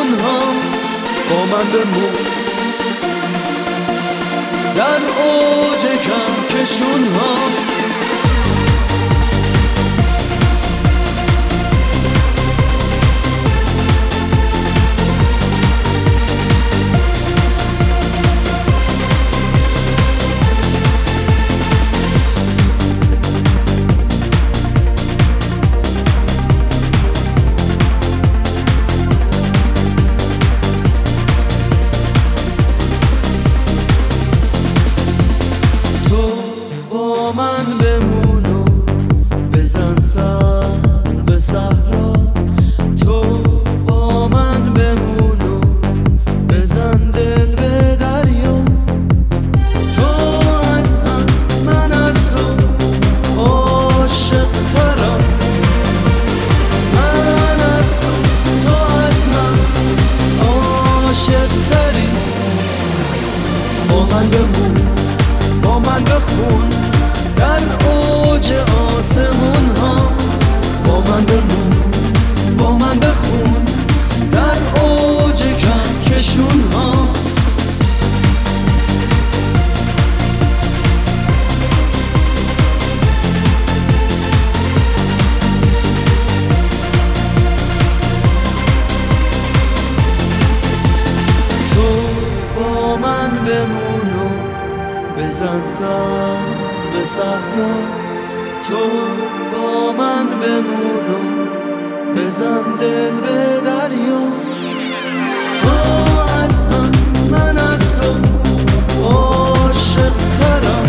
آسمون ها با من بمون، در اوج کهکشون ها. با من بخون در اوج آسمون ها، با من بمون، با من بخون در اوج کهکشون ها. بمون و بزن سر به صحرا، تو با من بمون و بزن دل به دریا. تو از من از تو عاشق ترم،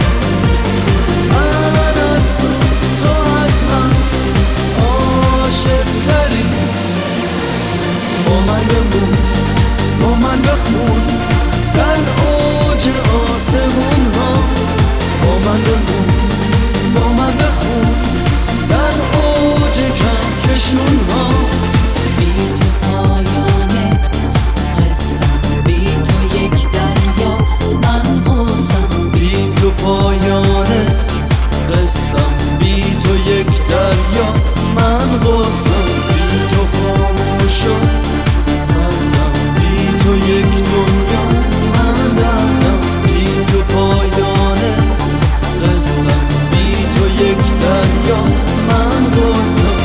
من از تو از من عاشق تری. با من بمون، با من بخون در اوج آسمون ها، با من بمون، با من بخون در اوج کهکشون ها. بی تو پایان قصم، بی تو یک دریا من قوسم. بی تو پایان قصم، بی تو یک دریا من قوسم. بی تو خاموش و سردم، بی تو یک دنیا من دردم. بی تو پایان قصم، بی تو یک دریا من قوسم.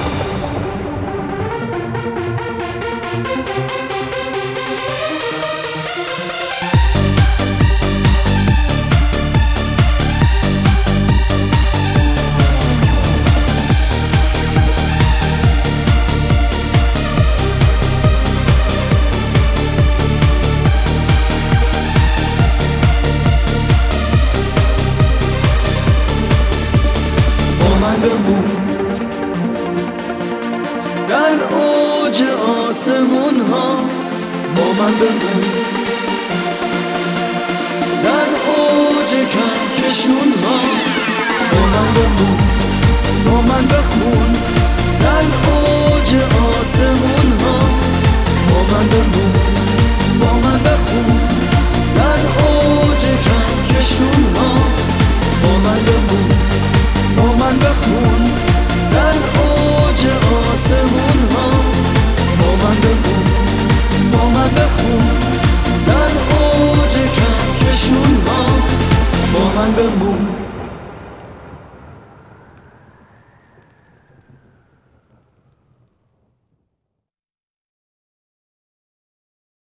بمون در اوج آسمون ها، با من بمون در اوج کهکشون ها. با من بمون، با من بخون در اوج آسمون ها. با من بمون، با من بخون در اوج کهکشون ها. با من بمون، با من بخون در اوج آسمون ها. با من بمون، با من بخون در اوج کهکشون ها. با من بمون.